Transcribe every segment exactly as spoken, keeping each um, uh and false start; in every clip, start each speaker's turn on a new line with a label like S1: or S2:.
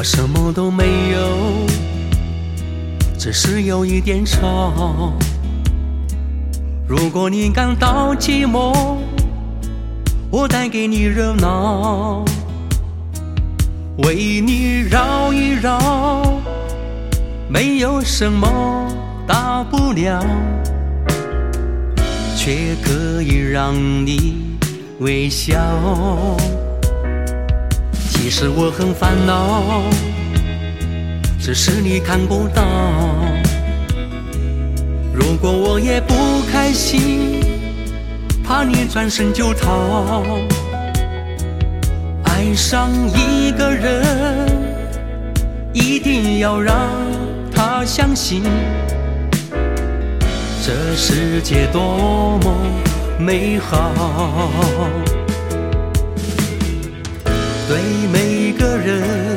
S1: 我什么都没有，只是有一点吵。如果你感到寂寞，我带给你热闹，为你绕一绕，没有什么大不了，却可以让你微笑。其实我很烦恼，只是你看不到。如果我也不开心，怕你转身就逃。爱上一个人，一定要让他相信，这世界多么美好。对每个人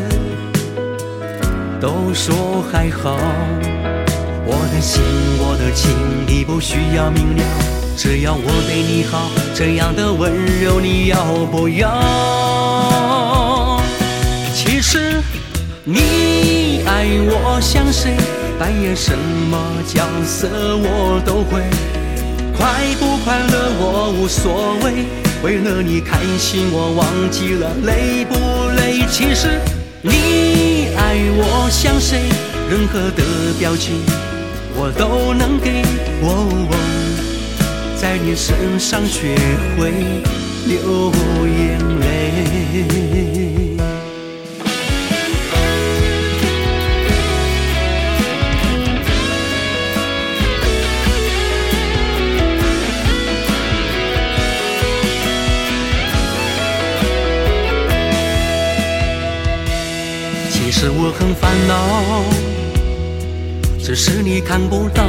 S1: 都说还好，我的心我的情你不需要明了，只要我对你好，这样的温柔你要不要？其实你爱我像谁，扮演什么角色我都会，快不快乐我无所谓，为了你开心我忘记了累不累。其实你爱我像谁，任何的表情我都能给，哦哦，在你身上学会流眼泪。其实我很烦恼，只是你看不到。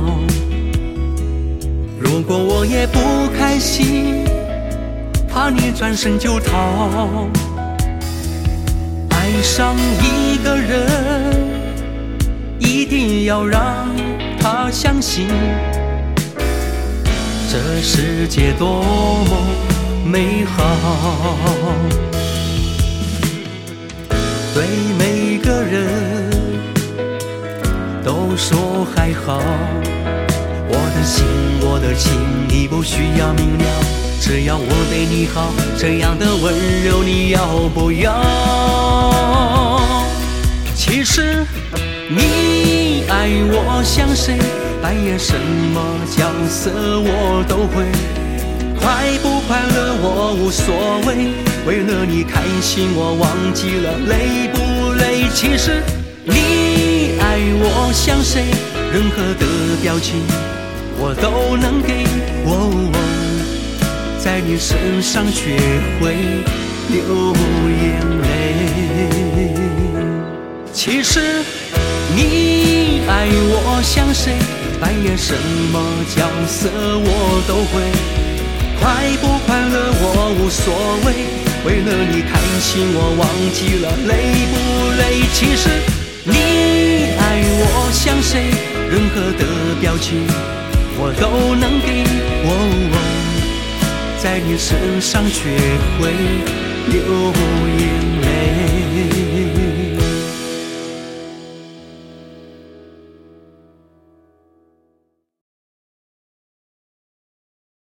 S1: 如果我也不开心，怕你转身就逃。爱上一个人，一定要让他相信，这世界多么美好。对每个人都说还好，我的心我的情你不需要明了，只要我对你好，这样的温柔你要不要？其实你爱我像谁，扮演什么角色我都会，快不快乐我无所谓，为了你开心我忘记了累不累。其实你爱我像谁，任何的表情我都能给，哦哦，在你身上学会流眼泪。其实你爱我像谁，扮演什么角色我都会，快不快乐我无所谓，为了你开心我忘记了累不累。其实你爱我像谁，任何的表情我都能给，哦哦，在你身上学会流